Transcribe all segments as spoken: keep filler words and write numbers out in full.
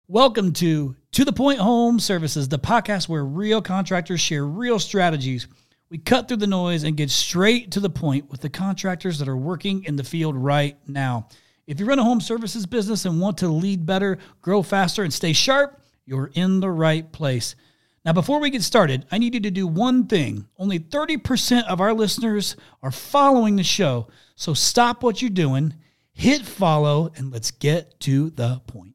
Welcome to To The Point Home Services, the podcast where real contractors share real strategies. We cut through the noise and get straight to the point with the contractors that are working in the field right now. If you run a home services business and want to lead better, grow faster, and stay sharp, you're in the right place. Now, before we get started, I need you to do one thing. Only thirty percent of our listeners are following the show, so stop what you're doing, hit follow, and let's get to the point.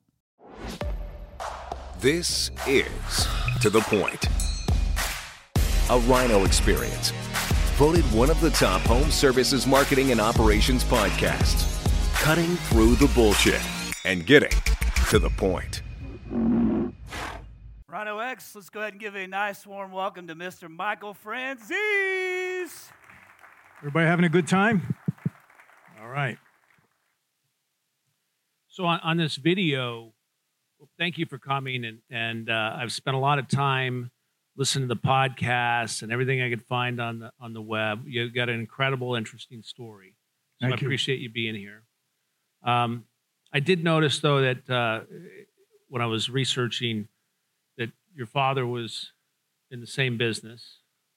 This is To The Point, a Rhino experience, voted one of the top home services marketing and operations podcasts, cutting through the bullshit and getting to the point. Rhino X, let's go ahead and give a nice warm welcome to Mister Michael Franzese. Everybody having a good time? All right. So on, on this video, well, thank you for coming, and, and uh, I've spent a lot of time listening to the podcasts and everything I could find on the on the web. You've got an incredible, interesting story. So Thank I you. appreciate you being here. Um, I did notice, though, that uh, when I was researching that your father was in the same business.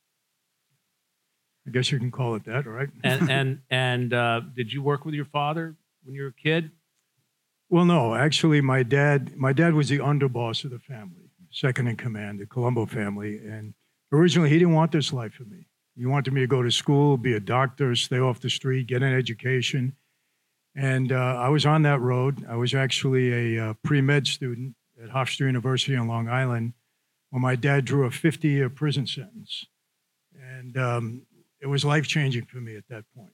I guess you can call it that, all right? And and, and uh, did you work with your father when you were a kid? Well, no, actually, my dad, my dad was the underboss of the family, second in command, the Colombo family. And originally, he didn't want this life for me. He wanted me to go to school, be a doctor, stay off the street, get an education. And uh, I was on that road. I was actually a uh, pre-med student at Hofstra University on Long Island when my dad drew a fifty-year prison sentence. And um, it was life-changing for me at that point.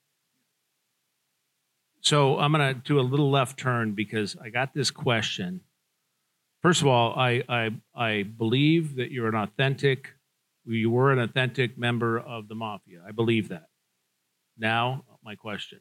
So I'm going to do a little left turn because I got this question. First of all, I, I I believe that you're an authentic, you were an authentic member of the mafia. I believe that. Now, my question.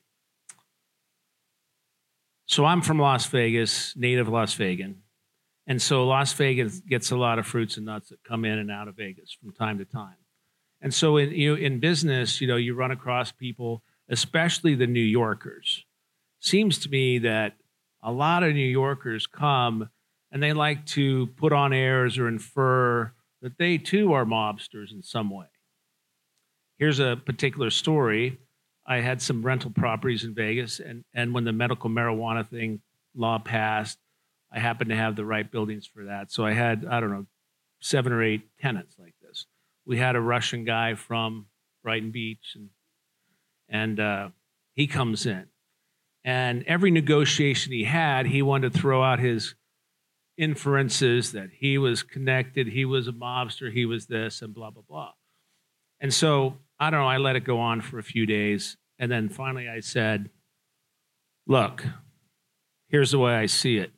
So I'm from Las Vegas, native Las Vegan. And so Las Vegas gets a lot of fruits and nuts that come in and out of Vegas from time to time. And so in you know, in business, you know, you run across people, especially the New Yorkers. Seems to me that a lot of New Yorkers come and they like to put on airs or infer that they too are mobsters in some way. Here's a particular story. I had some rental properties in Vegas, and, and when the medical marijuana thing law passed, I happened to have the right buildings for that. So I had, I don't know, seven or eight tenants like this. We had a Russian guy from Brighton Beach, and, and uh, he comes in. And every negotiation he had, he wanted to throw out his inferences that he was connected, he was a mobster, he was this, and blah, blah, blah. And so, I don't know, I let it go on for a few days. And then finally I said, look, here's the way I see it.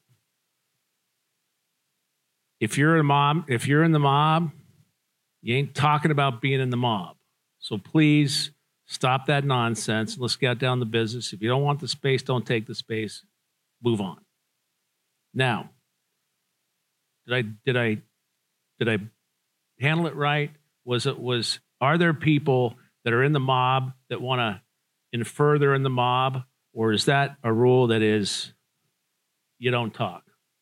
If you're a mob, if you're in the mob, you ain't talking about being in the mob. So please stop that nonsense. Let's get down the business. If you don't want the space, don't take the space. Move on. Now, did I did I did I handle it right? Was it was are there people that are in the mob that want to infer they're in the mob, or is that a rule that is you don't talk?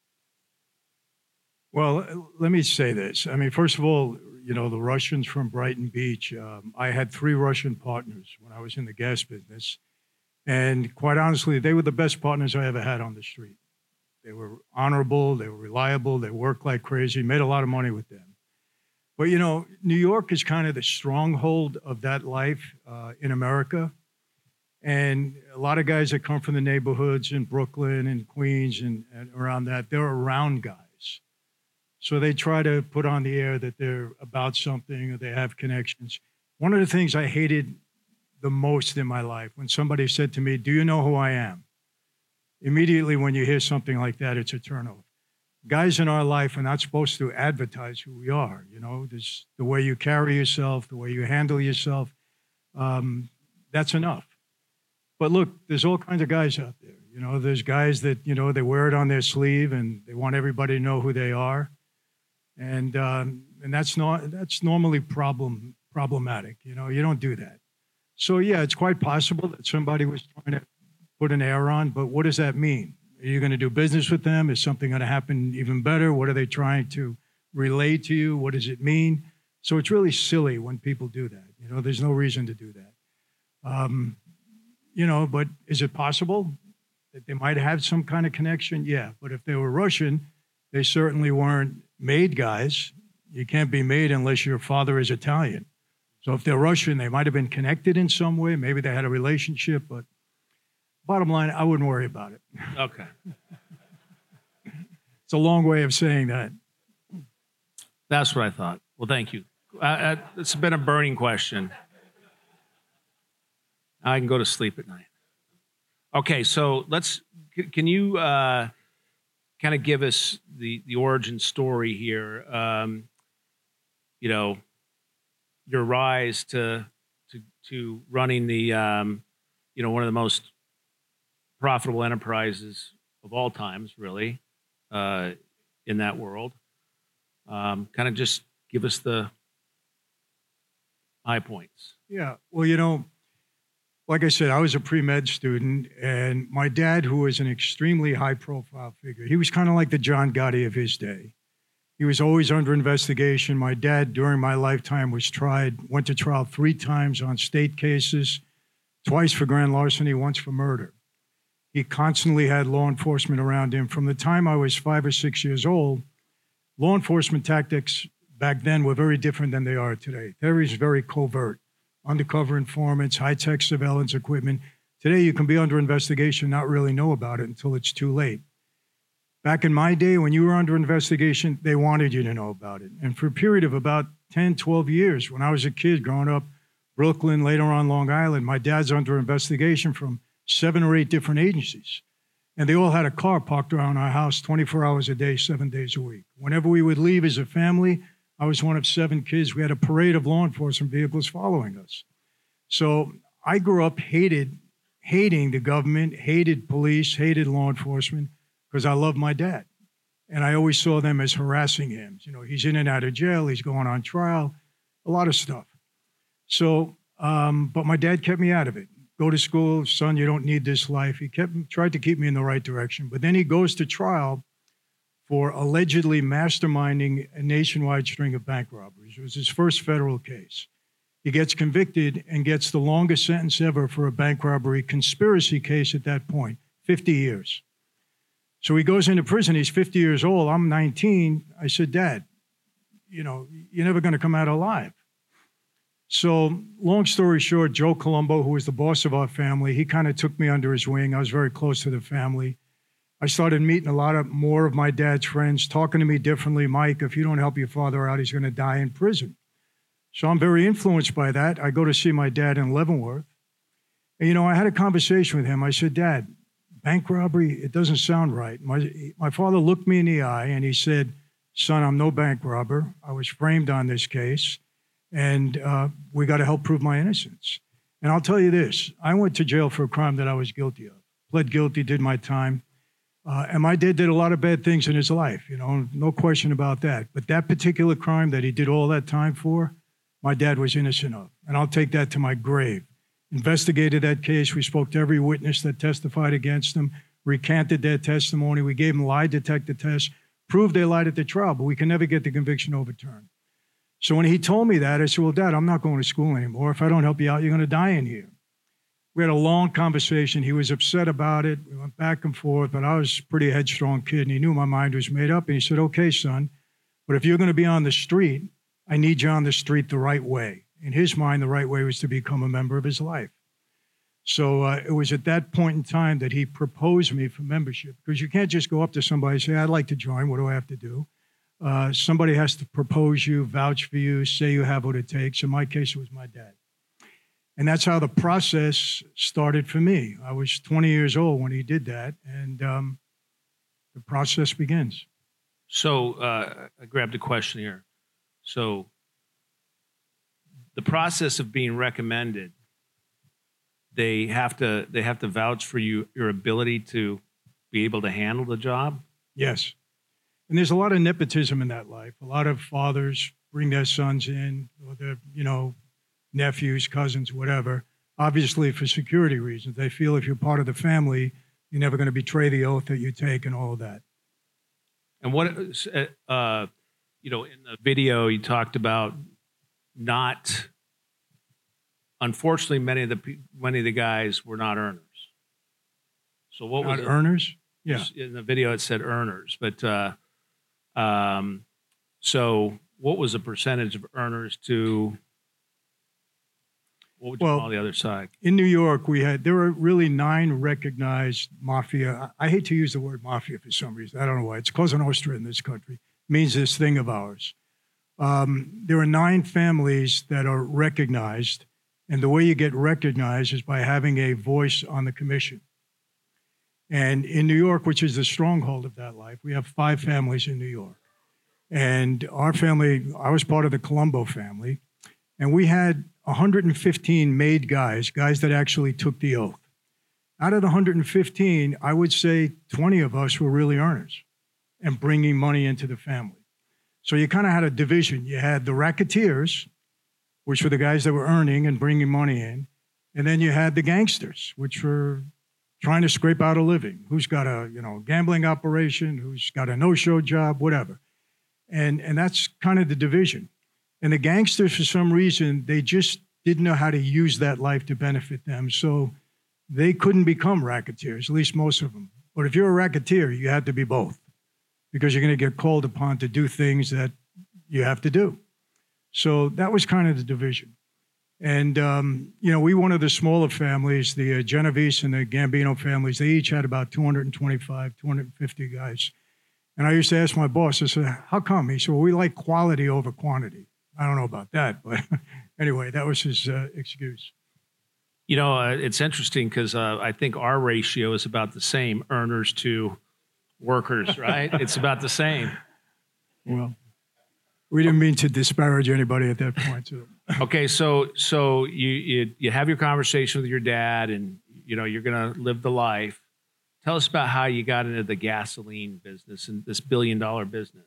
Well, let me say this. I mean, first of all, you know, the Russians from Brighton Beach, um, I had three Russian partners when I was in the gas business. And quite honestly, they were the best partners I ever had on the street. They were honorable, they were reliable, they worked like crazy, made a lot of money with them. But, you know, New York is kind of the stronghold of that life uh, in America. And a lot of guys that come from the neighborhoods in Brooklyn and Queens and, and around that, they're around guys. So they try to put on the air that they're about something or they have connections. One of the things I hated the most in my life, when somebody said to me, do you know who I am? Immediately when you hear something like that, it's a turnoff. Guys in our life are not supposed to advertise who we are. You know, this, the way you carry yourself, the way you handle yourself, um, that's enough. But look, there's all kinds of guys out there. You know, there's guys that, you know, they wear it on their sleeve and they want everybody to know who they are. And um, and that's not that's normally problem problematic. You know, you don't do that. So yeah, it's quite possible that somebody was trying to put an air on, but what does that mean? Are you going to do business with them? Is something going to happen even better? What are they trying to relay to you? What does it mean? So it's really silly when people do that. You know, there's no reason to do that. Um, you know, but is it possible that they might have some kind of connection? Yeah, but if they were Russian, they certainly weren't made guys. You can't be made unless your father is Italian. So if they're Russian, they might have been connected in some way. Maybe they had a relationship, but bottom line, I wouldn't worry about it. Okay. It's a long way of saying that. That's what I thought. Well, thank you. Uh, uh, it's been a burning question. I can go to sleep at night. Okay, so let's, can you uh, kind of give us the, the origin story here? Um, you know, your rise to, to, to running the, um, you know, one of the most profitable enterprises of all times, really, uh, in that world. Um, kind of just give us the high points. Yeah, well, you know, like I said, I was a pre-med student, and my dad, who was an extremely high-profile figure, he was kind of like the John Gotti of his day. He was always under investigation. My dad, during my lifetime, was tried, went to trial three times on state cases, twice for grand larceny, once for murder. He constantly had law enforcement around him. From the time I was five or six years old, law enforcement tactics back then were very different than they are today. They were very covert. Undercover informants, high-tech surveillance equipment. Today, you can be under investigation, not really know about it until it's too late. Back in my day, when you were under investigation, they wanted you to know about it. And for a period of about ten, twelve years, when I was a kid growing up, Brooklyn, later on Long Island, my dad's under investigation from seven or eight different agencies. And they all had a car parked around our house twenty-four hours a day, seven days a week. Whenever we would leave as a family, I was one of seven kids. We had a parade of law enforcement vehicles following us. So I grew up hated, hating the government, hated police, hated law enforcement, because I loved my dad. And I always saw them as harassing him. You know, he's in and out of jail, he's going on trial, a lot of stuff. So, um, but my dad kept me out of it. Go to school, son, you don't need this life. He kept tried to keep me in the right direction. But then he goes to trial for allegedly masterminding a nationwide string of bank robberies. It was his first federal case. He gets convicted and gets the longest sentence ever for a bank robbery conspiracy case at that point, fifty years. So he goes into prison. He's fifty years old. I'm nineteen. I said, Dad, you know, you're never going to come out alive. So long story short, Joe Colombo, who was the boss of our family, he kind of took me under his wing. I was very close to the family. I started meeting a lot of more of my dad's friends, talking to me differently. Mike, if you don't help your father out, he's going to die in prison. So I'm very influenced by that. I go to see my dad in Leavenworth. And, you know, I had a conversation with him. I said, Dad, bank robbery, it doesn't sound right. My, my father looked me in the eye and he said, son, I'm no bank robber. I was framed on this case, and uh, we got to help prove my innocence. And I'll tell you this, I went to jail for a crime that I was guilty of. Pled guilty, did my time. Uh, and my dad did a lot of bad things in his life, you know, no question about that. But that particular crime that he did all that time for, my dad was innocent of. And I'll take that to my grave. Investigated that case. We spoke to every witness that testified against him, recanted their testimony. We gave them lie detector tests, proved they lied at the trial, but we can never get the conviction overturned. So when he told me that, I said, well, Dad, I'm not going to school anymore. If I don't help you out, you're going to die in here. We had a long conversation. He was upset about it. We went back and forth, but I was a pretty headstrong kid, and he knew my mind was made up. And he said, okay, son, but if you're going to be on the street, I need you on the street the right way. In his mind, the right way was to become a member of his life. So uh, it was at that point in time that he proposed me for membership, because you can't just go up to somebody and say, I'd like to join. What do I have to do? Uh, somebody has to propose you, vouch for you, say you have what it takes. In my case, it was my dad. And that's how the process started for me. I was twenty years old when he did that, and um, the process begins. So uh, I grabbed a question here. So the process of being recommended, they have to they have to vouch for you, your ability to be able to handle the job? Yes. And there's a lot of nepotism in that life. A lot of fathers bring their sons in, or their, you know, nephews, cousins, whatever, obviously for security reasons. They feel if you're part of the family, You're never going to betray the oath that you take and all of that. And what, uh, you know, in the video, you talked about not, unfortunately, many of the many of the guys were not earners. So what Not was it? earners? Yeah. In the video, it said earners, but uh, um, so what was the percentage of earners to? What would you Well, call the other side? In New York, we had there were really nine recognized mafia. I I hate to use the word mafia for some reason. I don't know why. It's Cosa Nostra in this country. It means this thing of ours. Um, there are nine families that are recognized, and the way you get recognized is by having a voice on the commission. And in New York, which is the stronghold of that life, we have five families in New York. And our family, I was part of the Colombo family, and we had one hundred fifteen made guys, guys that actually took the oath. Out of the one hundred fifteen, I would say twenty of us were really earners and bringing money into the family. So you kind of had a division. You had the racketeers, which were the guys that were earning and bringing money in. And then you had the gangsters, which were trying to scrape out a living. Who's got a, you know, gambling operation, who's got a no-show job, whatever. And, and that's kind of the division. And the gangsters, for some reason, they just didn't know how to use that life to benefit them. So they couldn't become racketeers, at least most of them. But if you're a racketeer, you had to be both, because you're going to get called upon to do things that you have to do. So that was kind of the division. And, um, you know, we one of the smaller families, the uh, Genovese and the Gambino families, they each had about two hundred twenty-five, two hundred fifty guys. And I used to ask my boss, I said, how come? He said, well, we like quality over quantity. I don't know about that, but anyway, that was his uh, excuse. You know, uh, it's interesting because uh, I think our ratio is about the same, earners to workers, right? It's about the same. Well, we didn't mean to disparage anybody at that point. So. Okay, so so you, you you have your conversation with your dad, and you know you're going to live the life. Tell us about how you got into the gasoline business and this billion dollar business.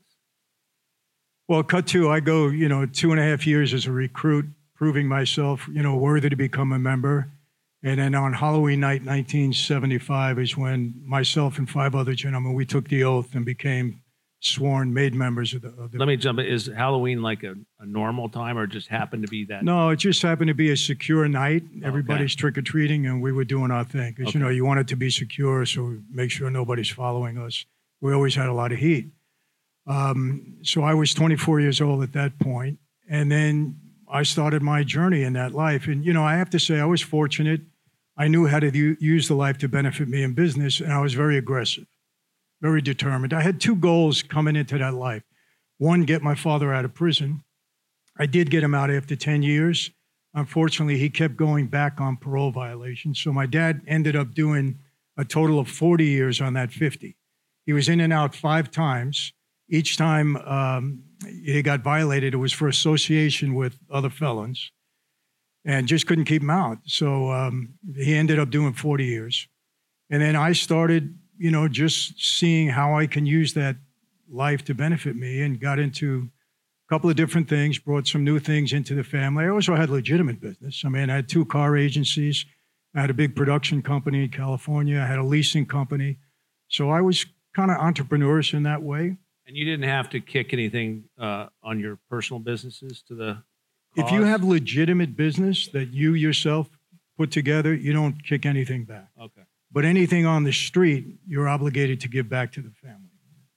Well, cut to, I go, you know, two and a half years as a recruit, proving myself, you know, worthy to become a member. And then on Halloween night, nineteen seventy-five, is when myself and five other gentlemen, we took the oath and became sworn, made members of the. Of the Let me jump in. Is Halloween like a, a normal time, or just happened to be that? No, it just happened to be a secure night. Everybody's okay. Trick-or-treating, and we were doing our thing. Because, okay. you know, you want it to be secure, so we make sure nobody's following us. We always had a lot of heat. Um, so I was twenty-four years old at that point, and then I started my journey in that life. And, you know, I have to say I was fortunate. I knew how to u- use the life to benefit me in business, and I was very aggressive, very determined. I had two goals coming into that life. One, get my father out of prison. I did get him out after ten years. Unfortunately, he kept going back on parole violations. So my dad ended up doing a total of forty years on that fifty. He was in and out five times. Each time um, he got violated, it was for association with other felons, and just couldn't keep him out. So um, he ended up doing forty years. And then I started, you know, just seeing how I can use that life to benefit me, and got into a couple of different things, brought some new things into the family. I also had legitimate business. I mean, I had two car agencies. I had a big production company in California. I had a leasing company. So I was kind of entrepreneurial in that way. And you didn't have to kick anything uh, on your personal businesses to the cause? If you have legitimate business that you yourself put together, you don't kick anything back. Okay. But anything on the street, you're obligated to give back to the family.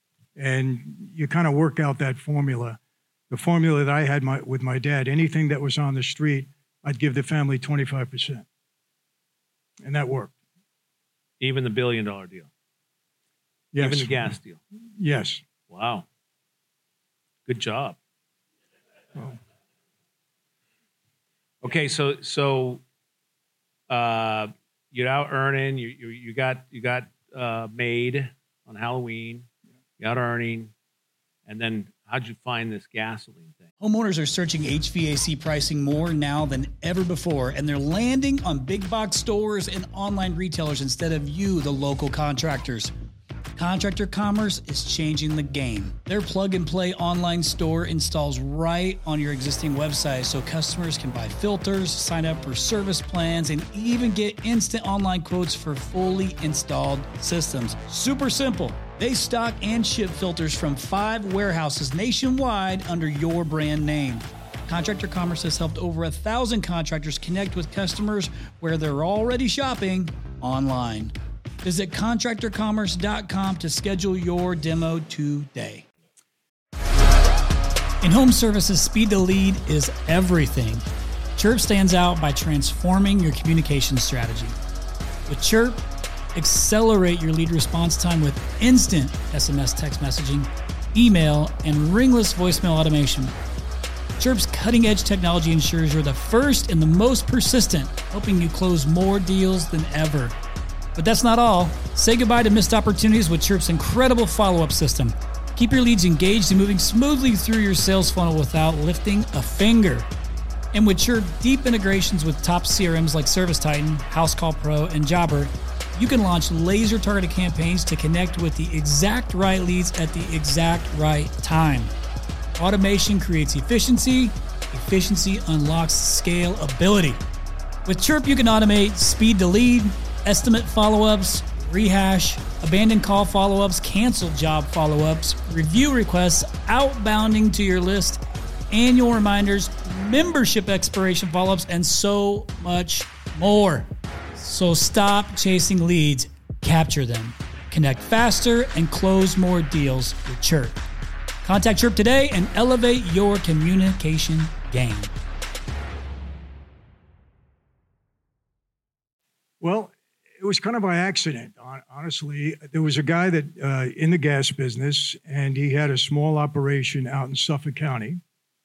And you kind of work out that formula. The formula that I had my, with my dad, anything that was on the street, I'd give the family twenty-five percent. And that worked. Even the billion dollar deal? Yes. Even the gas deal? Yes. Wow. Good job. Well, okay, so so uh, you're out earning. You you, you got you got uh, made on Halloween. You got earning, and then how'd you find this gasoline thing? Homeowners are searching H V A C pricing more now than ever before, and they're landing on big box stores and online retailers instead of you, the local contractors. Contractor Commerce is changing the game. Their plug-and-play online store installs right on your existing website so customers can buy filters, sign up for service plans, and even get instant online quotes for fully installed systems. Super simple. They stock and ship filters from five warehouses nationwide under your brand name. Contractor Commerce has helped over a thousand contractors connect with customers where they're already shopping online. Visit contractor commerce dot com to schedule your demo today. In home services, speed to lead is everything. Chirp stands out by transforming your communication strategy. With Chirp, accelerate your lead response time with instant S M S text messaging, email, and ringless voicemail automation. Chirp's cutting-edge technology ensures you're the first and the most persistent, helping you close more deals than ever. But that's not all. Say goodbye to missed opportunities with Chirp's incredible follow-up system. Keep your leads engaged and moving smoothly through your sales funnel without lifting a finger. And with Chirp deep integrations with top C R Ms like ServiceTitan, HouseCall Pro, and Jobber, you can launch laser-targeted campaigns to connect with the exact right leads at the exact right time. Automation creates efficiency. Efficiency unlocks scalability. With Chirp, you can automate speed to lead, estimate follow-ups, rehash, abandoned call follow-ups, canceled job follow-ups, review requests, outbounding to your list, annual reminders, membership expiration follow-ups, and so much more. So stop chasing leads, capture them. Connect faster and close more deals with Chirp. Contact Chirp today and elevate your communication game. Well, it was kind of by accident, honestly. There was a guy that uh, in the gas business, and he had a small operation out in Suffolk County.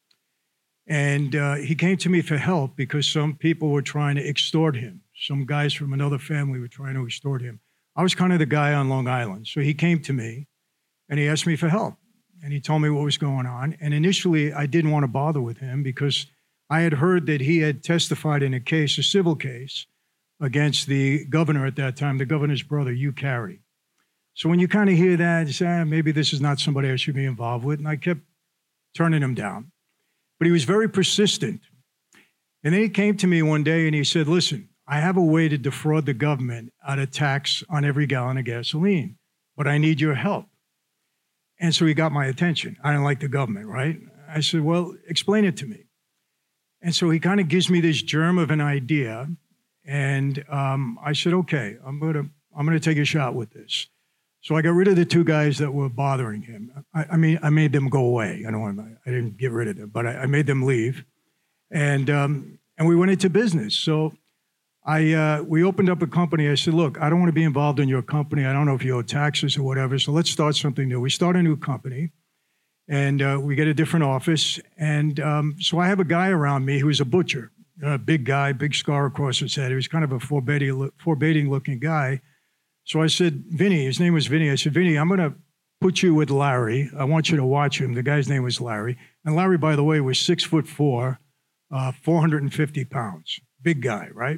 And uh, he came to me for help because some people were trying to extort him. Some guys from another family were trying to extort him. I was kind of the guy on Long Island. So he came to me, and he asked me for help. And he told me what was going on. And initially, I didn't want to bother with him because I had heard that he had testified in a case, a civil case, against the governor at that time, the governor's brother, Hugh Carey. So when you kind of hear that, you say, ah, maybe this is not somebody I should be involved with. And I kept turning him down. But he was very persistent. And then he came to me one day and he said, listen, I have a way to defraud the government out of tax on every gallon of gasoline, but I need your help. And so he got my attention. I didn't like the government, right? I said, well, explain it to me. And so he kind of gives me this germ of an idea. And um, I said, okay, I'm going to I'm going to take a shot with this. So I got rid of the two guys that were bothering him. I, I mean, I made them go away. I don't want to, I didn't get rid of them, but I, I made them leave. And um, and we went into business. So I uh, we opened up a company. I said, look, I don't want to be involved in your company. I don't know if you owe taxes or whatever. So let's start something new. We start a new company, and uh, we get a different office. And um, so I have a guy around me who's a butcher, a big guy, big scar across his head. He was kind of a forbidding, forbidding looking guy. So I said, Vinny, his name was Vinny. I said, Vinny, I'm going to put you with Larry. I want you to watch him. The guy's name was Larry. And Larry, by the way, was six foot four, uh, four hundred fifty pounds. Big guy, right?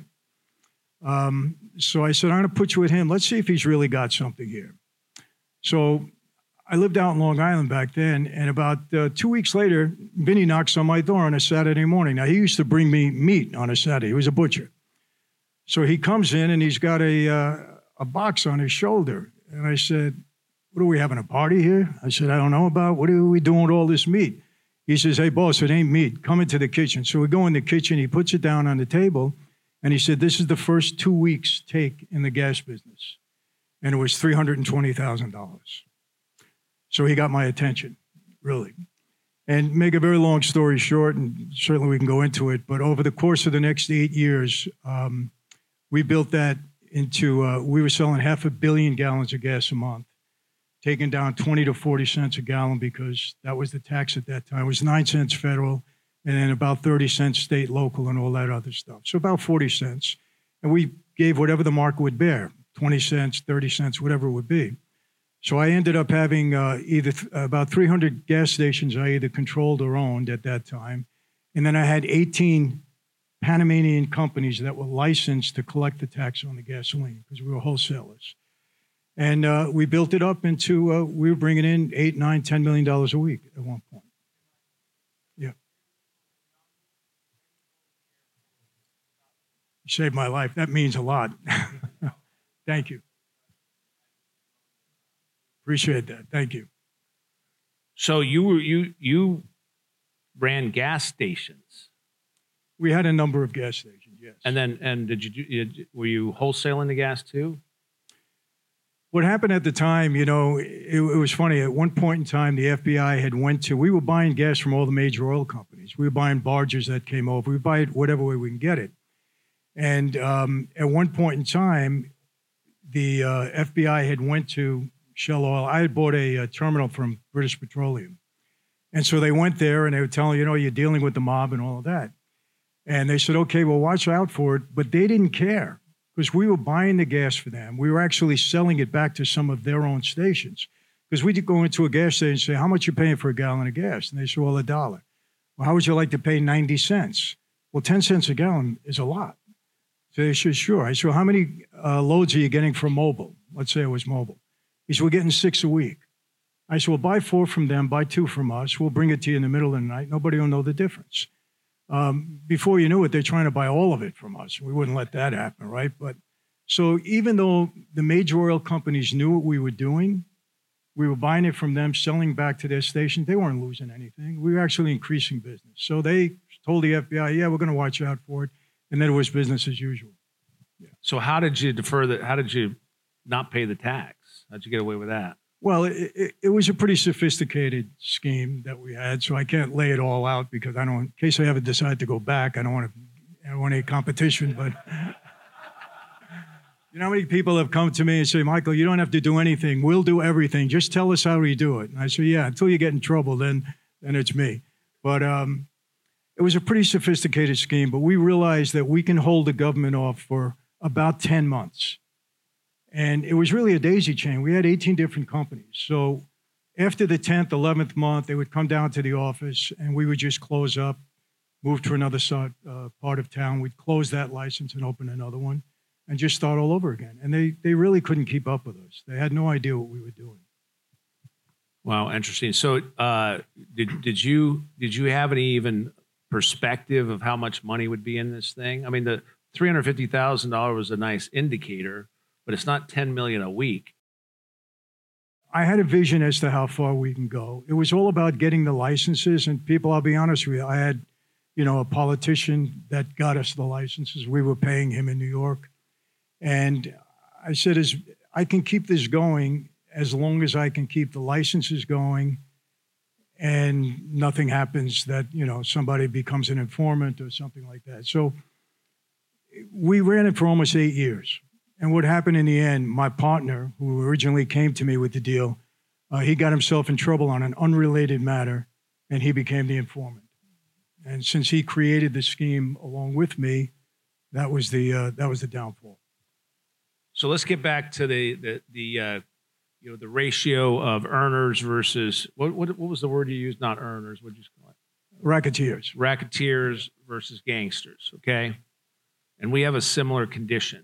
Um, so I said, I'm going to put you with him. Let's see if he's really got something here. So I lived out in Long Island back then. And about uh, two weeks later, Vinny knocks on my door on a Saturday morning. Now, he used to bring me meat on a Saturday. He was a butcher. So he comes in and he's got a... Uh, a box on his shoulder. And I said, what are we having, a party here? I said, I don't know about, what are we doing with all this meat? He says, hey, boss, it ain't meat. Come into the kitchen. So we go in the kitchen, he puts it down on the table, and he said, this is the first two weeks take in the gas business. And it was three hundred twenty thousand dollars. So he got my attention, really. And make a very long story short, and certainly we can go into it, but over the course of the next eight years, um, we built that into, uh, we were selling half a billion gallons of gas a month, taking down twenty to forty cents a gallon because that was the tax at that time. It was nine cents federal and then about thirty cents state, local, and all that other stuff. So about forty cents. And we gave whatever the market would bear, twenty cents, thirty cents, whatever it would be. So I ended up having uh, either th- about three hundred gas stations I either controlled or owned at that time. And then I had eighteen Panamanian companies that were licensed to collect the tax on the gasoline because we were wholesalers. And uh, we built it up into, uh, we were bringing in eight, nine, ten million dollars a week at one point. Yeah. You saved my life. That means a lot. Thank you. Appreciate that. Thank you. So you were you you ran gas stations. We had a number of gas stations, yes. And then and did you do, were you wholesaling the gas too? What happened at the time, you know, it, it was funny. At one point in time, the F B I had went to, we were buying gas from all the major oil companies. We were buying barges that came over. We buy it whatever way we can get it. And um, at one point in time, the uh, F B I had went to Shell Oil. I had bought a, a terminal from British Petroleum. And so they went there and they were telling, you know, you're dealing with the mob and all of that. And they said, okay, well, watch out for it. But they didn't care because we were buying the gas for them. We were actually selling it back to some of their own stations. Because we could go into a gas station and say, how much you paying for a gallon of gas? And they said, well, a dollar. Well, how would you like to pay ninety cents? Well, ten cents a gallon is a lot. So they said, sure. I said, well, how many uh, loads are you getting from Mobil? Let's say it was Mobil. He said, we're getting six a week. I said, well, buy four from them, buy two from us. We'll bring it to you in the middle of the night. Nobody will know the difference. Um, before you knew it, they're trying to buy all of it from us. We wouldn't let that happen, right? But so even though the major oil companies knew what we were doing, we were buying it from them, selling back to their station. They weren't losing anything. We were actually increasing business. So they told the F B I, yeah, we're going to watch out for it. And then it was business as usual. Yeah. So how did you defer that? How did you not pay the tax? How'd you get away with that? Well, it, it, it was a pretty sophisticated scheme that we had, so I can't lay it all out because I don't, in case I ever decide to go back, I don't want to, I don't want any competition, but you know how many people have come to me and say, Michael, you don't have to do anything. We'll do everything. Just tell us how we do it. And I say, yeah, until you get in trouble, then, then it's me. But um, it was a pretty sophisticated scheme, but we realized that we can hold the government off for about ten months. And it was really a daisy chain. We had eighteen different companies. So after the tenth, eleventh month, they would come down to the office and we would just close up, move to another side, uh, part of town. We'd close that license and open another one and just start all over again. And they, they really couldn't keep up with us. They had no idea what we were doing. Wow, interesting. So uh, did, did, you, did you have any even perspective of how much money would be in this thing? I mean, the three hundred fifty thousand dollars was a nice indicator, but it's not ten million dollars a week. I had a vision as to how far we can go. It was all about getting the licenses. And people, I'll be honest with you, I had, you know, a politician that got us the licenses. We were paying him in New York. And I said, as I can keep this going as long as I can keep the licenses going and nothing happens that, you know, somebody becomes an informant or something like that. So we ran it for almost eight years. And what happened in the end, my partner, who originally came to me with the deal, uh, he got himself in trouble on an unrelated matter, and he became the informant. And since he created the scheme along with me, that was the uh, that was the downfall. So let's get back to the the the uh, you know the ratio of earners versus what what what was the word you used? Not earners. What did you call it? Racketeers. Racketeers versus gangsters. Okay, and we have a similar condition.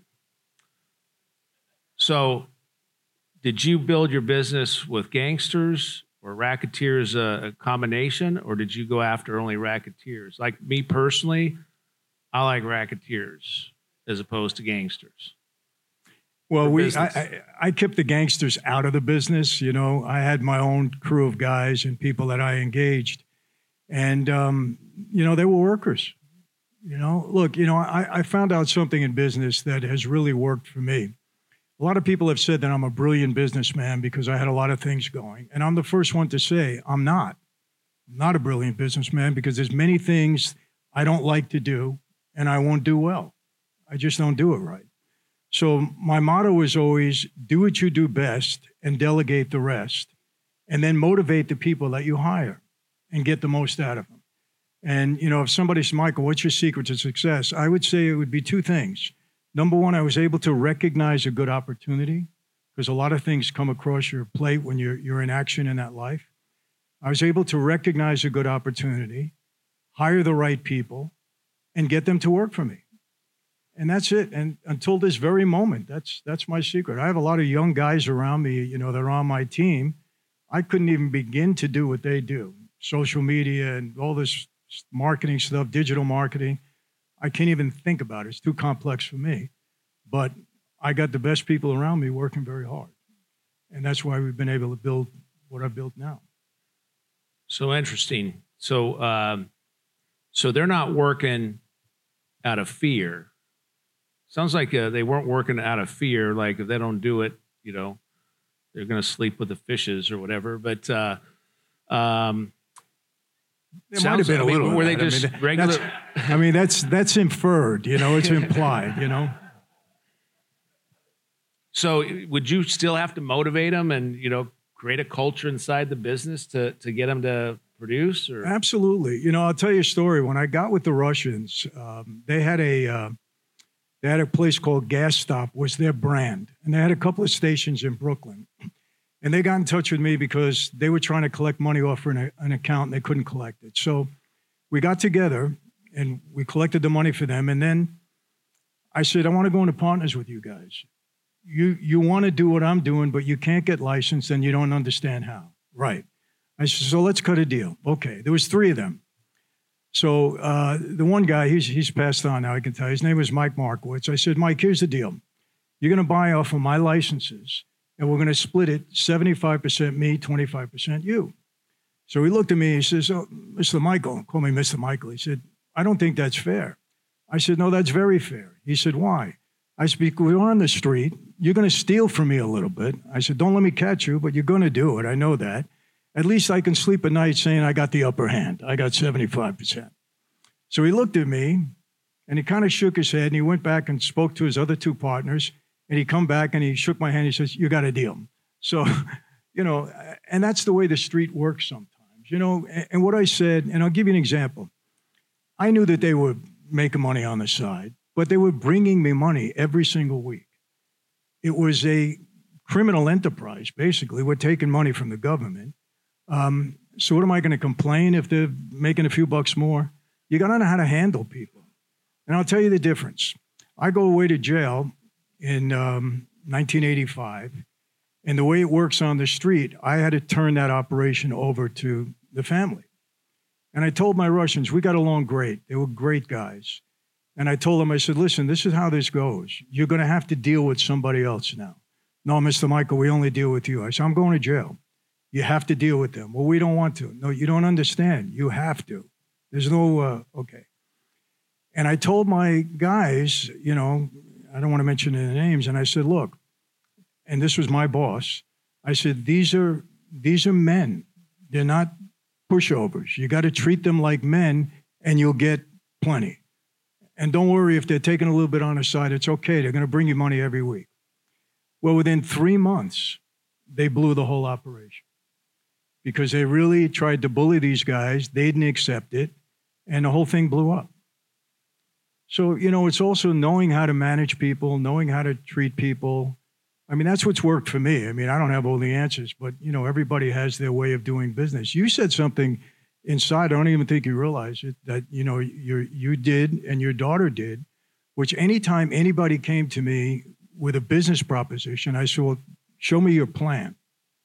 So, did you build your business with gangsters or racketeers, a, a combination, or did you go after only racketeers? Like me personally, I like racketeers as opposed to gangsters. Well, we I, I, I kept the gangsters out of the business. You know, I had my own crew of guys and people that I engaged, and um, you know, they were workers. You know, look, you know, I, I found out something in business that has really worked for me. A lot of people have said that I'm a brilliant businessman because I had a lot of things going. And I'm the first one to say I'm not. I'm not a brilliant businessman because there's many things I don't like to do and I won't do well. I just don't do it right. So my motto is always do what you do best and delegate the rest. And then motivate the people that you hire and get the most out of them. And, you know, if somebody says, Michael, what's your secret to success? I would say it would be two things. Number one, I was able to recognize a good opportunity because a lot of things come across your plate when you're, you're in action in that life. I was able to recognize a good opportunity, hire the right people, and get them to work for me. And that's it. And until this very moment, that's that's my secret. I have a lot of young guys around me, you know, that are on my team. I couldn't even begin to do what they do. Social media and all this marketing stuff, digital marketing. I can't even think about it. It's too complex for me. But I got the best people around me working very hard. And that's why we've been able to build what I've built now. So interesting. So, um, so they're not working out of fear. Sounds like uh, they weren't working out of fear. Like if they don't do it, you know, they're going to sleep with the fishes or whatever. But uh, um, it might have been I a mean, little. Were they that. just I mean, regular? That's, I mean, that's that's inferred. You know, it's implied. You know. So would you still have to motivate them and you know create a culture inside the business to to get them to produce? Or absolutely. You know, I'll tell you a story. When I got with the Russians, um, they had a. Uh, They had a place called Gas Stop, was their brand. And they had a couple of stations in Brooklyn. And they got in touch with me because they were trying to collect money off an, an account and they couldn't collect it. So we got together and we collected the money for them. And then I said, I want to go into partners with you guys. You, you want to do what I'm doing, but you can't get licensed and you don't understand how. Right. I said, so let's cut a deal. Okay. There was three of them. So uh, the one guy, he's he's passed on now, I can tell you. His name was Mike Markowitz. I said, Mike, here's the deal. You're going to buy off of my licenses, and we're going to split it seventy-five percent me, twenty-five percent you. So he looked at me. He says, oh, Mister Michael, call me Mister Michael. He said, I don't think that's fair. I said, no, that's very fair. He said, why? I said, because we're on the street. You're going to steal from me a little bit. I said, don't let me catch you, but you're going to do it. I know that. At least I can sleep at night saying I got the upper hand. I got seventy-five percent. So he looked at me, and he kind of shook his head, and he went back and spoke to his other two partners, and he come back, and he shook my hand. He says, you got a deal. So, you know, and that's the way the street works sometimes, you know. And, and what I said, and I'll give you an example. I knew that they were making money on the side, but they were bringing me money every single week. It was a criminal enterprise, basically. We're taking money from the government. Um, so what am I going to complain if they're making a few bucks more? You got to know how to handle people. And I'll tell you the difference. I go away to jail in um, nineteen eighty-five, and the way it works on the street, I had to turn that operation over to the family. And I told my Russians, we got along great. They were great guys. And I told them, I said, listen, this is how this goes. You're going to have to deal with somebody else now. No, Mister Michael, we only deal with you. I said, I'm going to jail. You have to deal with them. Well, we don't want to. No, you don't understand. You have to. There's no, uh, okay. And I told my guys, you know, I don't want to mention any names, and I said, look, and this was my boss, I said, these are these are men. They're not pushovers. You got to treat them like men, and you'll get plenty. And don't worry if they're taking a little bit on the side. It's okay. They're going to bring you money every week. Well, within three months, they blew the whole operation because they really tried to bully these guys. They didn't accept it, and the whole thing blew up. So, you know, it's also knowing how to manage people, knowing how to treat people. I mean, that's what's worked for me. I mean, I don't have all the answers, but, you know, everybody has their way of doing business. You said something inside, I don't even think you realize it, that, you know, you you did and your daughter did, which anytime anybody came to me with a business proposition, I said, well, show me your plan.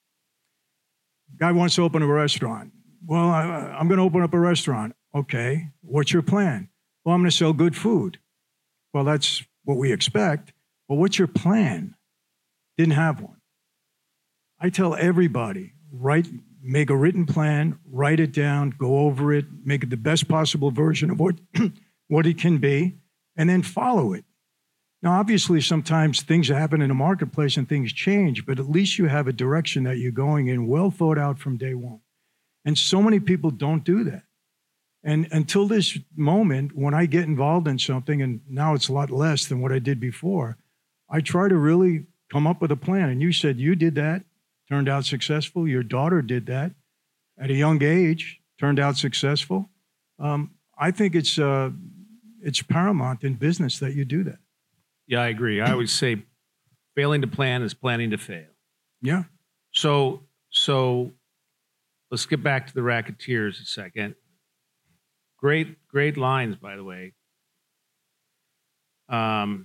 Guy wants to open a restaurant. Well, I, I'm going to open up a restaurant. Okay, what's your plan? Well, I'm going to sell good food. Well, that's what we expect. But what's your plan? Didn't have one. I tell everybody, write, make a written plan, write it down, go over it, make it the best possible version of what, what it can be, and then follow it. Now, obviously, sometimes things happen in the marketplace and things change, but at least you have a direction that you're going in, well thought out from day one. And so many people don't do that. And until this moment, when I get involved in something, and now it's a lot less than what I did before, I try to really come up with a plan. And you said you did that, turned out successful. Your daughter did that at a young age, turned out successful. Um, I think it's uh, it's paramount in business that you do that. Yeah, I agree. I always say failing to plan is planning to fail. Yeah. So, so let's get back to the Racketeers a second. Great, great lines, by the way. Um,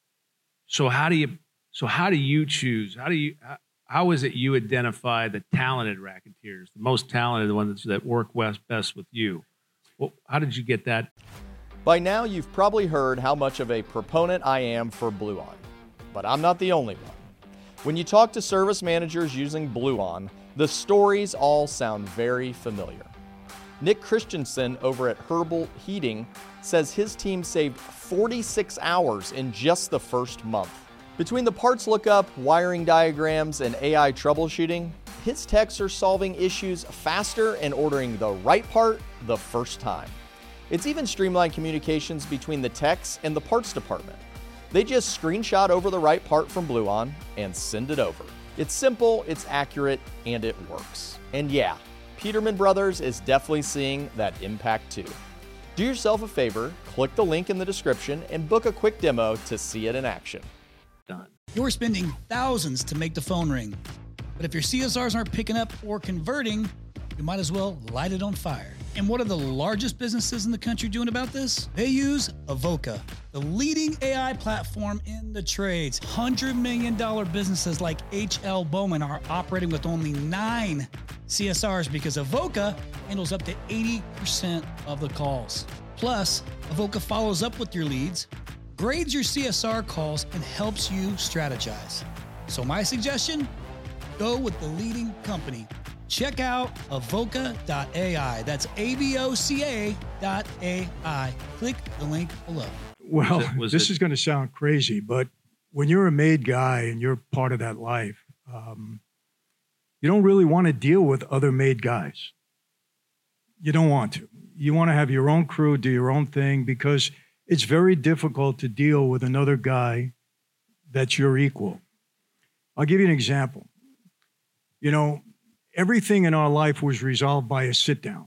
so how do you so how do you choose? How do you how, how is it you identify the talented racketeers, the most talented, the ones that work best best with you? Well, how did you get that? By now, you've probably heard how much of a proponent I am for Bluon, but I'm not the only one. When you talk to service managers using Bluon, the stories all sound very familiar. Nick Christensen over at Herbal Heating says his team saved forty-six hours in just the first month. Between the parts lookup, wiring diagrams, and A I troubleshooting, his techs are solving issues faster and ordering the right part the first time. It's even streamlined communications between the techs and the parts department. They just screenshot over the right part from Bluon and send it over. It's simple, it's accurate, and it works. And yeah, Peterman Brothers is definitely seeing that impact too. Do yourself a favor, click the link in the description, and book a quick demo to see it in action. Done. You're spending thousands to make the phone ring. But if your C S Rs aren't picking up or converting, you might as well light it on fire. And what are the largest businesses in the country doing about this? They use Avoca, the leading A I platform in the trades. one hundred million dollars businesses like H L Bowman are operating with only nine C S Rs because Avoca handles up to eighty percent of the calls. Plus, Avoca follows up with your leads, grades your C S R calls, and helps you strategize. So my suggestion, go with the leading company. Check out avoca dot A I. That's A V O C A dot A I. Click the link below. Well, Was it- was this it- is going to sound crazy, but when you're a made guy and you're part of that life, um, you don't really want to deal with other made guys. You don't want to. You want to have your own crew, do your own thing, because it's very difficult to deal with another guy that's your equal. I'll give you an example. You know, everything in our life was resolved by a sit down.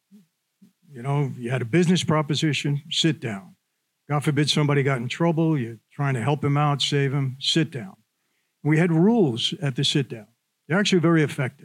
You know, you had a business proposition, sit down. God forbid somebody got in trouble, you're trying to help him out, save him, sit down. We had rules at the sit down. They're actually very effective.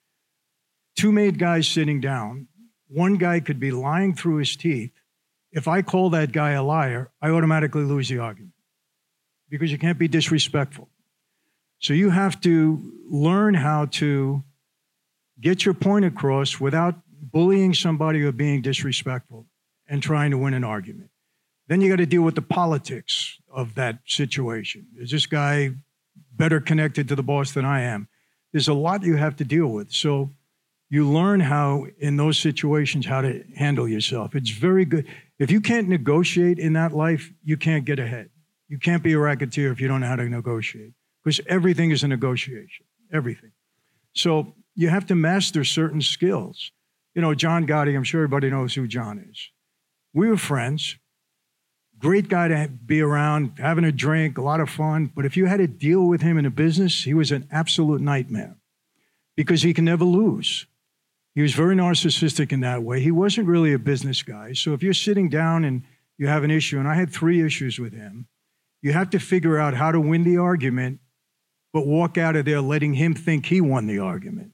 Two made guys sitting down, one guy could be lying through his teeth. If I call that guy a liar, I automatically lose the argument because you can't be disrespectful. So you have to learn how to get your point across without bullying somebody or being disrespectful and trying to win an argument. Then you got to deal with the politics of that situation. Is this guy better connected to the boss than I am? There's a lot you have to deal with. So you learn how, in those situations, how to handle yourself. It's very good. If you can't negotiate in that life, you can't get ahead. You can't be a racketeer if you don't know how to negotiate, because everything is a negotiation, everything. So you have to master certain skills. You know, John Gotti, I'm sure everybody knows who John is. We were friends. Great guy to be around, having a drink, a lot of fun. But if you had to deal with him in a business, he was an absolute nightmare because he can never lose. He was very narcissistic in that way. He wasn't really a business guy. So if you're sitting down and you have an issue, and I had three issues with him, you have to figure out how to win the argument, but walk out of there letting him think he won the argument.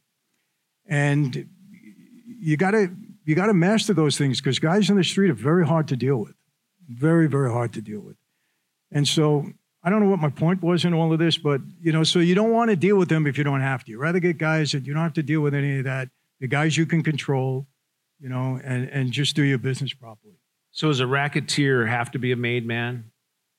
And you gotta you gotta master those things, because guys on the street are very hard to deal with. Very, very hard to deal with. And so I don't know what my point was in all of this, but you know, so you don't want to deal with them if you don't have to. You rather get guys that you don't have to deal with any of that, the guys you can control, you know, and, and just do your business properly. So does a racketeer have to be a made man?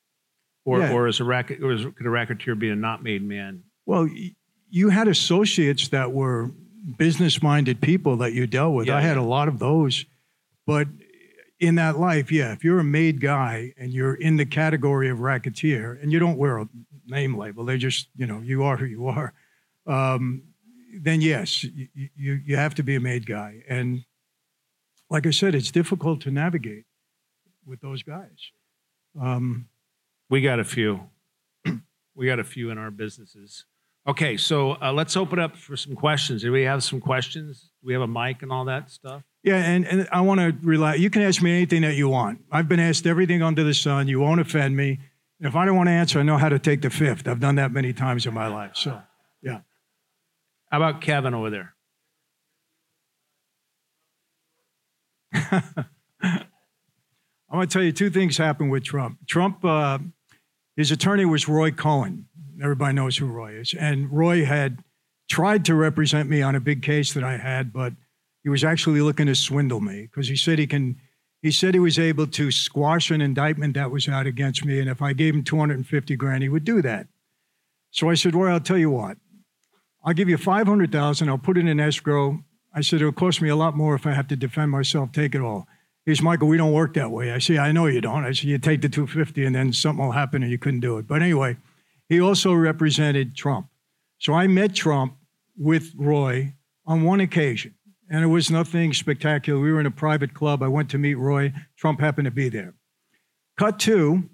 Or, Yeah. or, is a racket, or is, could a racketeer be a not made man? Well, y- you had associates that were business-minded people that you dealt with. Yeah, I had yeah. a lot of those. But in that life, yeah, if you're a made guy and you're in the category of racketeer and you don't wear a name label, they just, you know, you are who you are, um, then yes, you, you, you have to be a made guy. And like I said, it's difficult to navigate with those guys. Um, We got a few. We got a few in our businesses. Okay, so uh, let's open up for some questions. Do we have some questions? Do we have a mic and all that stuff? Yeah, and, and I want to relax. You can ask me anything that you want. I've been asked everything under the sun. You won't offend me. And if I don't want to answer, I know how to take the fifth. I've done that many times in my life. So, yeah. How about Kevin over there? I'm going to tell you two things happened with Trump. Trump, uh, his attorney was Roy Cohen. Everybody knows who Roy is. And Roy had tried to represent me on a big case that I had, but he was actually looking to swindle me because he said he can. He said he was able to squash an indictment that was out against me, and if I gave him two hundred fifty grand, he would do that. So I said, Roy, I'll tell you what. I'll give you five hundred thousand. I'll put it in escrow. I said, it'll cost me a lot more if I have to defend myself. Take it all. He said, Michael, we don't work that way. I said, I know you don't. I said, you take the two hundred fifty and then something will happen and you couldn't do it. But anyway, he also represented Trump. So I met Trump with Roy on one occasion, and it was nothing spectacular. We were in a private club. I went to meet Roy. Trump happened to be there. Cut to,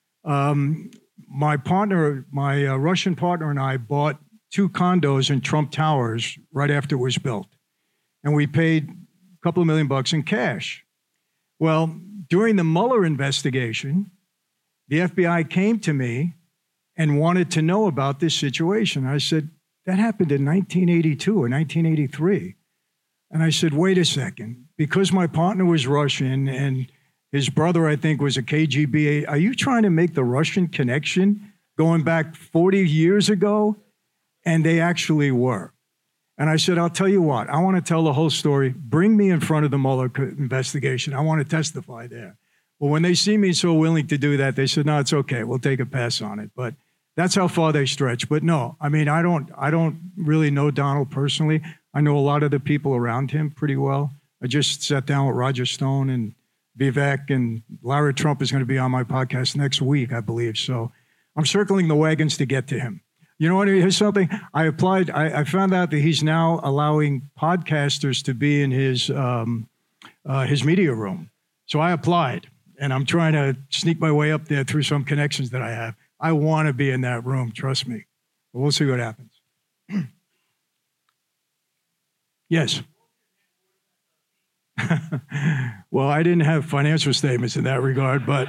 um, my partner, my uh, Russian partner and I bought two condos in Trump Towers right after it was built. And we paid a couple of million bucks in cash. Well, during the Mueller investigation, the F B I came to me and wanted to know about this situation. I said, that happened in nineteen eighty-two or nineteen eighty-three. And I said, wait a second, because my partner was Russian and his brother, I think, was a K G B, are you trying to make the Russian connection going back forty years ago? And they actually were. And I said, I'll tell you what, I want to tell the whole story. Bring me in front of the Mueller investigation. I want to testify there. Well, when they see me so willing to do that, they said, no, it's okay. We'll take a pass on it. But that's how far they stretch. But no, I mean, I don't, I don't really know Donald personally. I know a lot of the people around him pretty well. I just sat down with Roger Stone and Vivek, and Lara Trump is going to be on my podcast next week, I believe. So I'm circling the wagons to get to him. You know what? Here's something. I applied. I, I found out that he's now allowing podcasters to be in his um, uh, his media room. So I applied, and I'm trying to sneak my way up there through some connections that I have. I want to be in that room. Trust me. But we'll see what happens. Yes. Well, I didn't have financial statements in that regard, but.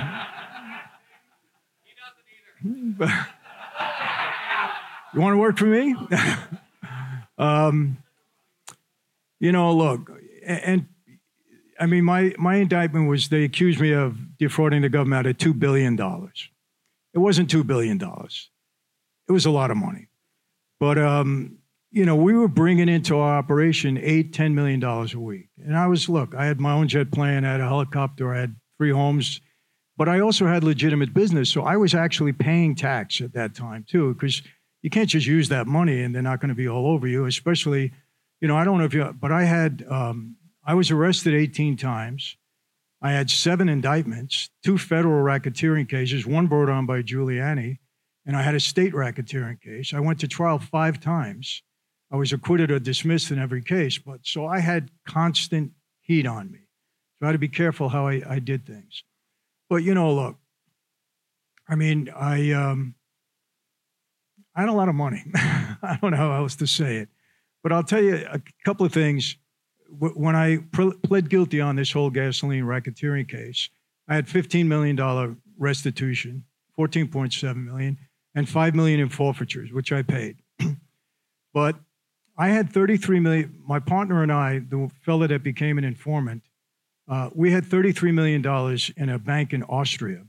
He doesn't either. You want to work for me? um, you know, look, and, and I mean, my, my indictment was they accused me of defrauding the government out of two billion dollars. It wasn't two billion dollars. It was a lot of money. But, um, you know, we were bringing into our operation eight, ten million dollars a week. And I was, look, I had my own jet plane, I had a helicopter, I had three homes, but I also had legitimate business. So I was actually paying tax at that time, too, because you can't just use that money and they're not going to be all over you, especially, you know, I don't know if you, but I had, um, I was arrested eighteen times. I had seven indictments, two federal racketeering cases, one brought on by Giuliani, and I had a state racketeering case. I went to trial five times. I was acquitted or dismissed in every case, but so I had constant heat on me. So I had to be careful how I, I did things. But, you know, look, I mean, I, um, I had a lot of money. I don't know how else to say it. But I'll tell you a couple of things. When I pled guilty on this whole gasoline racketeering case, I had fifteen million dollars restitution, fourteen point seven million dollars, and five million dollars in forfeitures, which I paid. But I had thirty-three million dollars. My partner and I, the fellow that became an informant, uh, we had thirty-three million dollars in a bank in Austria.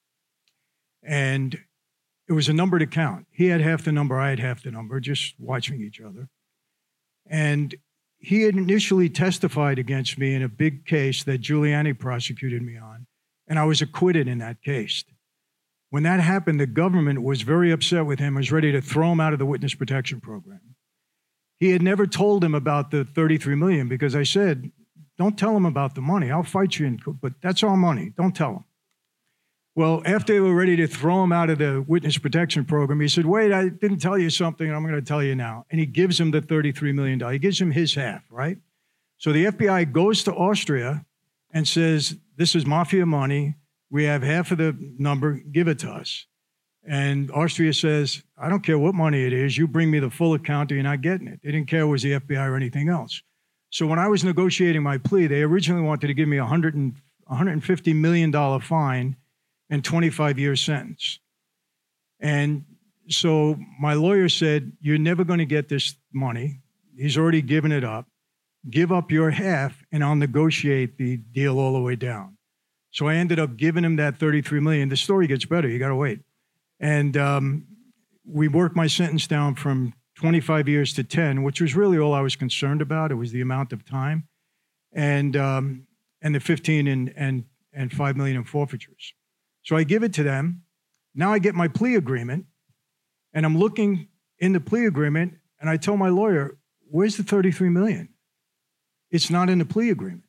And it was a number to count. He had half the number, I had half the number, just watching each other. And he had initially testified against me in a big case that Giuliani prosecuted me on, and I was acquitted in that case. When that happened, the government was very upset with him, was ready to throw him out of the witness protection program. He had never told him about the thirty-three million dollars because I said, don't tell him about the money. I'll fight you, in, but that's all money. Don't tell him. Well, after they were ready to throw him out of the witness protection program, he said, wait, I didn't tell you something, and I'm going to tell you now. And he gives him the thirty-three million dollars. He gives him his half, right? So the F B I goes to Austria and says, this is mafia money. We have half of the number. Give it to us. And Austria says, I don't care what money it is. You bring me the full account or you're not getting it. They didn't care it was the F B I or anything else. So when I was negotiating my plea, they originally wanted to give me a one hundred fifty million dollars fine and twenty-five year sentence. And so my lawyer said, you're never going to get this money. He's already given it up. Give up your half and I'll negotiate the deal all the way down. So I ended up giving him that thirty-three million dollars. The story gets better. You got to wait. And um, we worked my sentence down from twenty-five years to ten, which was really all I was concerned about. It was the amount of time, and um, and the fifteen and and and five million in forfeitures. So I give it to them. Now I get my plea agreement, and I'm looking in the plea agreement, and I tell my lawyer, "Where's the thirty-three million? It's not in the plea agreement."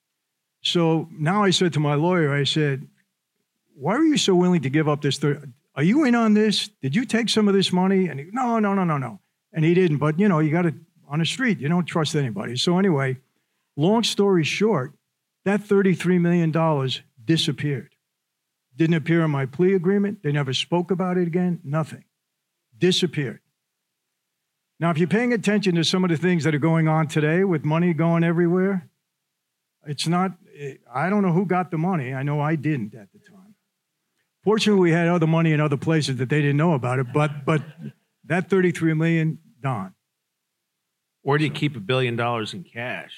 So now I said to my lawyer, I said, "Why are you so willing to give up this? thirty? Are you in on this? Did you take some of this money?" And he, no, no, no, no, no. And he didn't. But, you know, you got to, on the street, you don't trust anybody. So anyway, long story short, that thirty-three million dollars disappeared. Didn't appear in my plea agreement. They never spoke about it again. Nothing. Disappeared. Now, if you're paying attention to some of the things that are going on today with money going everywhere, it's not, I don't know who got the money. I know I didn't at the time. Fortunately, we had other money in other places that they didn't know about it, but but that thirty-three million dollars, gone. Or do you keep a billion dollars in cash?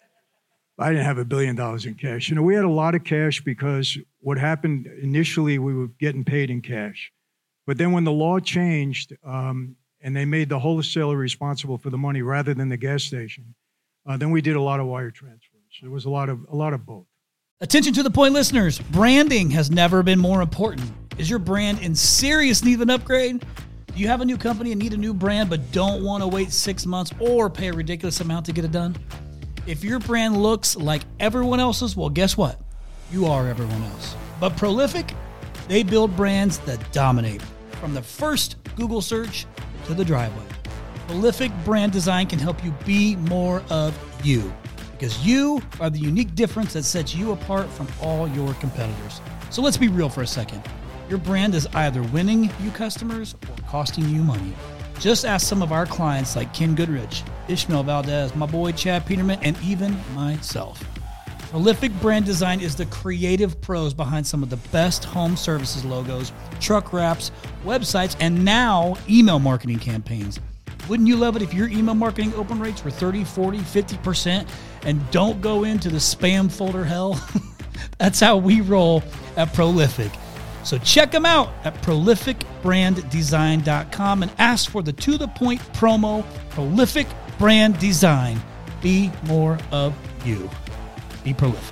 I didn't have a billion dollars in cash. You know, we had a lot of cash because what happened initially, we were getting paid in cash. But then when the law changed um, and they made the wholesaler responsible for the money rather than the gas station, uh, then we did a lot of wire transfers. There was a lot of a lot of both. Attention to the point, listeners. Branding has never been more important. Is your brand in serious need of an upgrade? Do you have a new company and need a new brand but don't want to wait six months or pay a ridiculous amount to get it done? If your brand looks like everyone else's, well, guess what? You are everyone else. But Prolific, they build brands that dominate. From the first Google search to the driveway. Prolific brand design can help you be more of you. Because you are the unique difference that sets you apart from all your competitors. So let's be real for a second. Your brand is either winning you customers or costing you money. Just ask some of our clients like Ken Goodrich, Ishmael Valdez, my boy Chad Peterman, and even myself. Prolific Brand Design is the creative pros behind some of the best home services logos, truck wraps, websites, and now email marketing campaigns. Wouldn't you love it if your email marketing open rates were thirty, forty, fifty percent and don't go into the spam folder hell? That's how we roll at Prolific. So check them out at prolific brand design dot com and ask for the To The Point promo, Prolific Brand Design. Be more of you. Be prolific.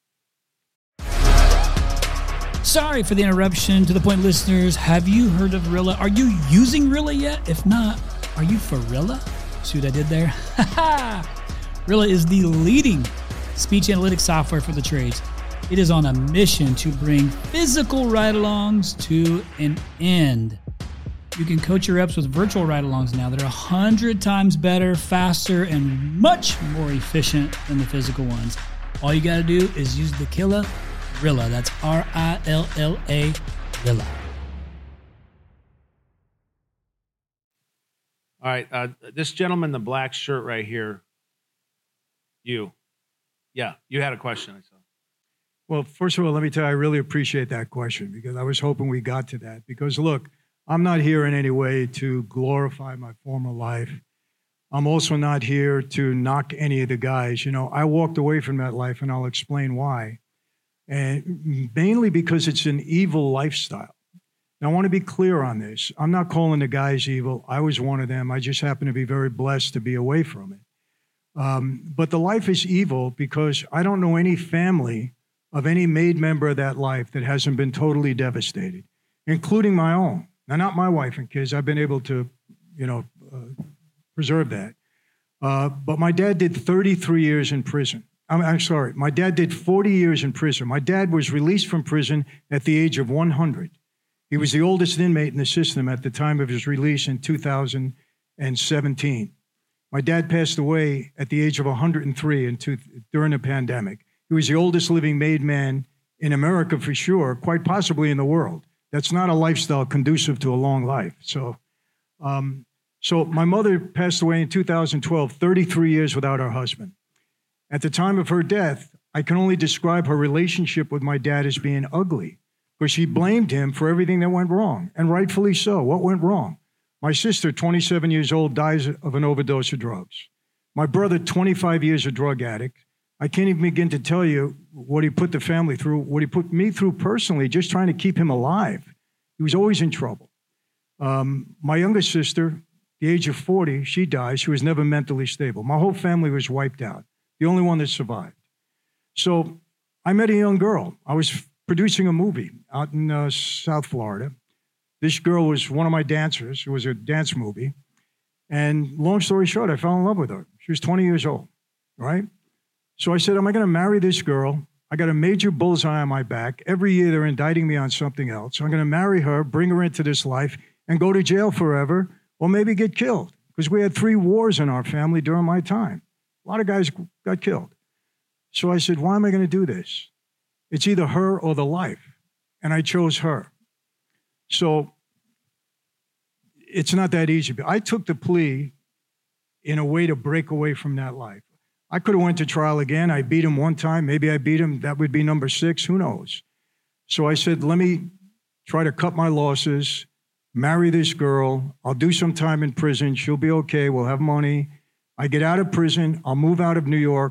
Sorry for the interruption. To The Point listeners, have you heard of Rilla? Are you using Rilla yet? If not, are you for Rilla? See what I did there? Rilla is the leading speech analytics software for the trades. It is on a mission to bring physical ride-alongs to an end. You can coach your reps with virtual ride-alongs now that are one hundred times better, faster, and much more efficient than the physical ones. All you got to do is use the killer Rilla. That's R I L L A, Rilla. All right, uh, this gentleman in the black shirt right here, you. Yeah, you had a question, I saw. Well, first of all, let me tell you, I really appreciate that question because I was hoping we got to that. Because, look, I'm not here in any way to glorify my former life. I'm also not here to knock any of the guys. You know, I walked away from that life, and I'll explain why. And mainly because it's an evil lifestyle. Now, I want to be clear on this. I'm not calling the guys evil. I was one of them. I just happen to be very blessed to be away from it. Um, but the life is evil because I don't know any family of any made member of that life that hasn't been totally devastated, including my own. Now, not my wife and kids. I've been able to, you know, uh, preserve that. Uh, but my dad did thirty-three years in prison. I'm, I'm sorry. My dad did forty years in prison. My dad was released from prison at the age of one hundred. He was the oldest inmate in the system at the time of his release in two thousand seventeen. My dad passed away at the age of one hundred three in two, during the pandemic. He was the oldest living made man in America for sure, quite possibly in the world. That's not a lifestyle conducive to a long life. So, um, so my mother passed away in two thousand twelve, thirty-three years without her husband. At the time of her death, I can only describe her relationship with my dad as being ugly, because she blamed him for everything that went wrong, and rightfully so. What went wrong? My sister, twenty-seven years old, dies of an overdose of drugs. My brother, twenty-five years a drug addict. I can't even begin to tell you what he put the family through, what he put me through personally, just trying to keep him alive. He was always in trouble. Um, my youngest sister, the age of forty, she died. She was never mentally stable. My whole family was wiped out. The only one that survived. So I met a young girl. I was producing a movie out in uh, South Florida. This girl was one of my dancers. It was a dance movie. And long story short, I fell in love with her. She was twenty years old, right? So I said, am I going to marry this girl? I got a major bullseye on my back. Every year they're indicting me on something else. So I'm going to marry her, bring her into this life, and go to jail forever, or maybe get killed. Because we had three wars in our family during my time. A lot of guys got killed. So I said, why am I going to do this? It's either her or the life. And I chose her. So it's not that easy. But I took the plea in a way to break away from that life. I could have went to trial again. I beat him one time. Maybe I beat him. That would be number six. Who knows? So I said, let me try to cut my losses, marry this girl. I'll do some time in prison. She'll be okay. We'll have money. I get out of prison. I'll move out of New York.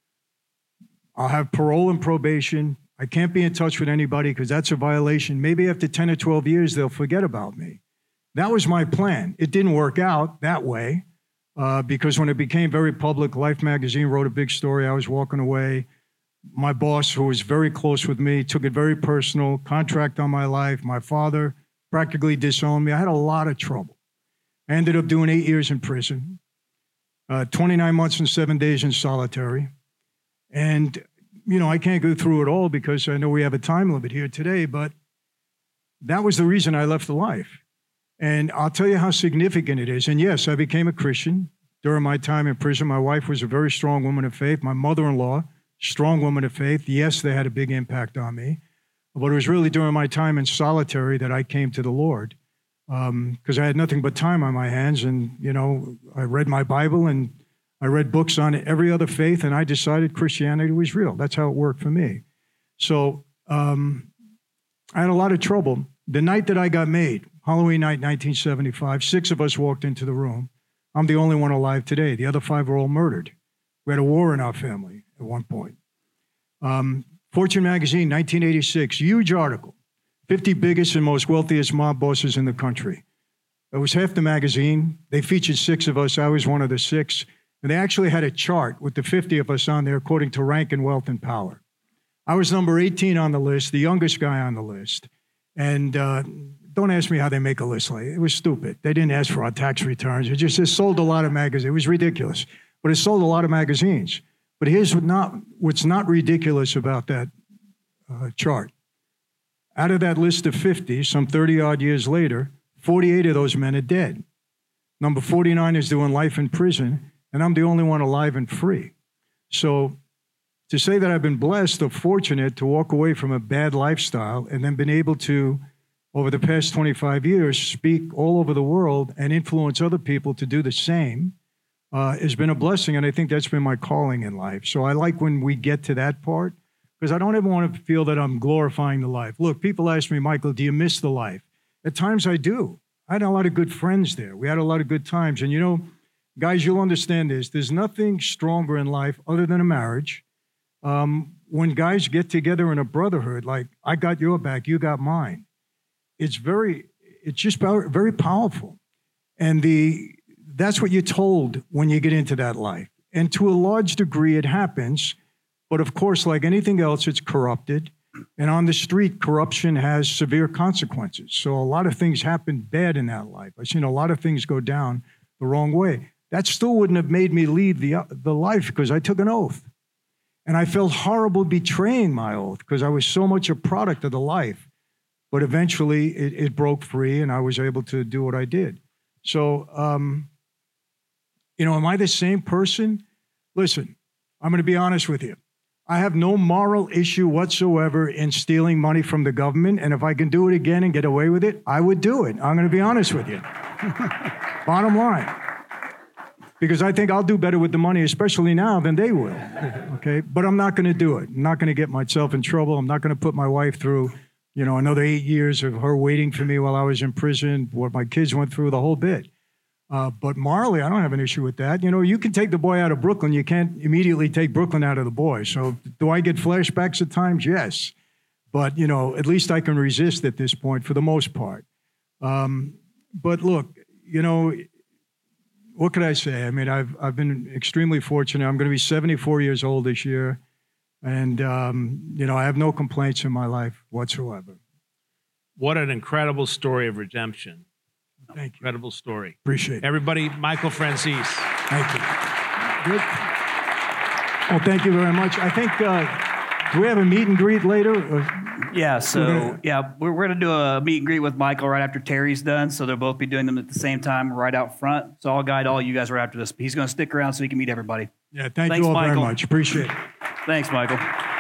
I'll have parole and probation. I can't be in touch with anybody because that's a violation. Maybe after ten or twelve years, they'll forget about me. That was my plan. It didn't work out that way. Uh, because when it became very public, Life magazine wrote a big story. I was walking away. My boss, who was very close with me, took it very personal, contract on my life. My father practically disowned me. I had a lot of trouble. I ended up doing eight years in prison, uh, twenty-nine months and seven days in solitary. And, you know, I can't go through it all because I know we have a time limit here today, but that was the reason I left the life. And I'll tell you how significant it is. And yes, I became a Christian during my time in prison. My wife was a very strong woman of faith. My mother-in-law, strong woman of faith. Yes, they had a big impact on me. But it was really during my time in solitary that I came to the Lord because um, I had nothing but time on my hands. And, you know, I read my Bible and I read books on every other faith, and I decided Christianity was real. That's how it worked for me. So um, I had a lot of trouble. The night that I got made, Halloween night, nineteen seventy-five, six of us walked into the room. I'm the only one alive today. The other five were all murdered. We had a war in our family at one point. Um, Fortune magazine, nineteen eighty-six, huge article. fifty biggest and most wealthiest mob bosses in the country. It was half the magazine. They featured six of us. I was one of the six. And they actually had a chart with the fifty of us on there according to rank and wealth and power. I was number eighteen on the list, the youngest guy on the list. And uh, don't ask me how they make a list like it. It was stupid. They didn't ask for our tax returns. It just, it sold a lot of magazines. It was ridiculous. But it sold a lot of magazines. But here's what not, what's not ridiculous about that uh, chart. Out of that list of fifty, some thirty-odd years later, forty-eight of those men are dead. Number forty-nine is doing life in prison, and I'm the only one alive and free. So to say that I've been blessed or fortunate to walk away from a bad lifestyle and then been able to, over the past twenty-five years, speak all over the world and influence other people to do the same uh, has been a blessing, and I think that's been my calling in life. So I like when we get to that part, because I don't ever want to feel that I'm glorifying the life. Look, people ask me, Michael, do you miss the life? At times I do. I had a lot of good friends there. We had a lot of good times. And you know, guys, you'll understand this. There's nothing stronger in life other than a marriage. Um, when guys get together in a brotherhood, like I got your back, you got mine, it's very, it's just very powerful. And the that's what you're told when you get into that life. And to a large degree, it happens. But of course, like anything else, it's corrupted. And on the street, corruption has severe consequences. So a lot of things happen bad in that life. I've seen a lot of things go down the wrong way. That still wouldn't have made me leave the, the life because I took an oath. And I felt horrible betraying my oath because I was so much a product of the life. But eventually it, it broke free and I was able to do what I did. So, um, you know, am I the same person? Listen, I'm going to be honest with you. I have no moral issue whatsoever in stealing money from the government. And if I can do it again and get away with it, I would do it. I'm going to be honest with you. Bottom line. Because I think I'll do better with the money, especially now, than they will. Okay? But I'm not going to do it. I'm not going to get myself in trouble. I'm not going to put my wife through, you know, another eight years of her waiting for me while I was in prison, what my kids went through, the whole bit. Uh, but morally, I don't have an issue with that. You know, you can take the boy out of Brooklyn. You can't immediately take Brooklyn out of the boy. So do I get flashbacks at times? Yes. But, you know, at least I can resist at this point for the most part. Um, but look, you know, what could I say? I mean, I've I've been extremely fortunate. I'm going to be seventy-four years old this year. And, um, you know, I have no complaints in my life whatsoever. What an incredible story of redemption. Thank you. Incredible story. Appreciate it. Everybody, Michael Franzese. Thank you. Good. Well, thank you very much. I think, uh, do we have a meet and greet later? Or? Yeah, so, We're gonna- yeah, we're, we're going to do a meet and greet with Michael right after Terry's done. So they'll both be doing them at the same time right out front. So I'll guide all you guys right after this. He's going to stick around so he can meet everybody. Yeah, thank Thanks, you all Michael. very much. Appreciate it. Thanks, Michael.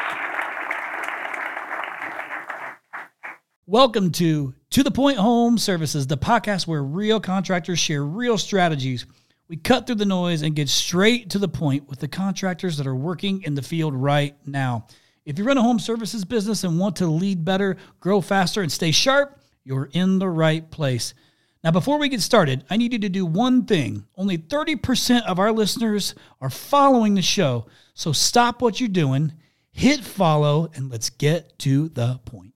Welcome to To The Point Home Services, the podcast where real contractors share real strategies. We cut through the noise and get straight to the point with the contractors that are working in the field right now. If you run a home services business and want to lead better, grow faster, and stay sharp, you're in the right place. Now, before we get started, I need you to do one thing. Only thirty percent of our listeners are following the show, so stop what you're doing, hit follow, and let's get to the point.